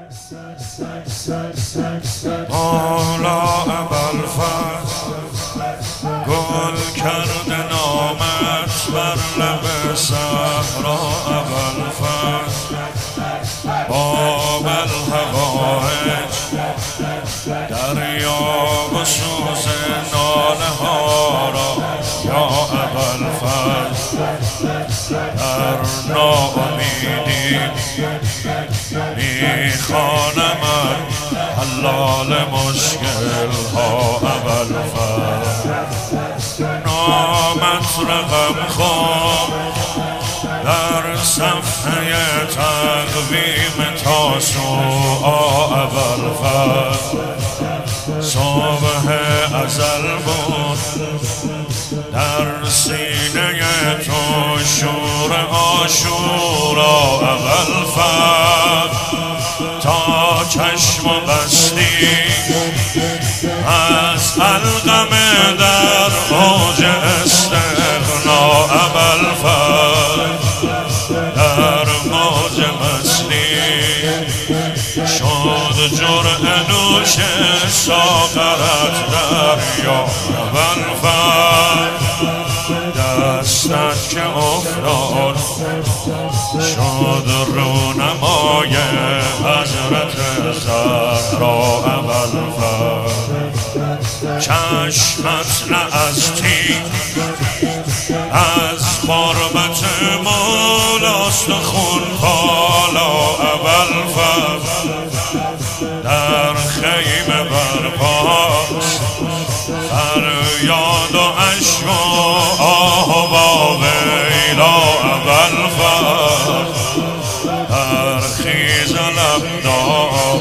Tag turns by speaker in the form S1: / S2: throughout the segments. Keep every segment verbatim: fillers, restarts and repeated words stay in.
S1: حالا ابوالفضل گل کرده نامت بر لب صحرا ابوالفضل باب الحوائج دریاب و سوز ناله ها را یا ابوالفضل در ناامیدی میخوانمت حلال مشکل ها ابوالفضل نامت رقم خواب در صفحه تقویم تاسوعا ابوالفضل صبح ازل بود در سینه تو شور عاشورا ابوالفضل تا چشم بستی از علقم در اوج استغنا ابوالفضل در موج مستی شد جرعه نوش ساغرت دریا ابوالفضل دستت که افتاد شد رونمای حضرت زهرا ابوالفضل چشمت نه از تیر از قربت مولاست خون پالا ابوالفضل در خیمه برپاست فریاد و اشک و آه و ویلا ابوالفضل برخیز لبدار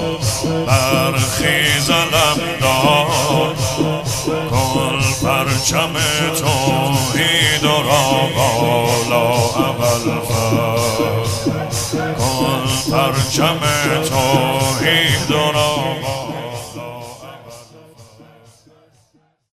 S1: برخیز لبدار کن پرچم توحید را بالا ابوالفضل کن پرچم توحید را بالا